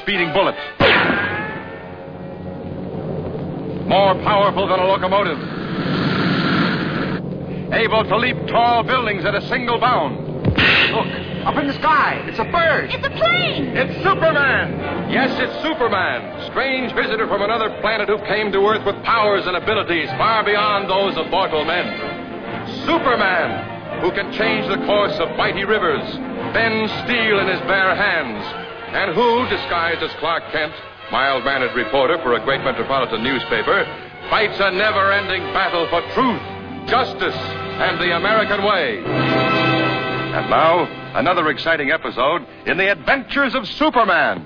speeding bullet. More powerful than a locomotive. Able to leap tall buildings at a single bound. Look, up in the sky. It's a bird. It's a plane. It's Superman. Yes, it's Superman. Strange visitor from another planet who came to Earth with powers and abilities far beyond those of mortal men. Superman, who can change the course of mighty rivers, bend steel in his bare hands, and who, disguised as Clark Kent, mild-mannered reporter for a great metropolitan newspaper, fights a never-ending battle for truth, justice, and the American way. And now, another exciting episode in the adventures of Superman.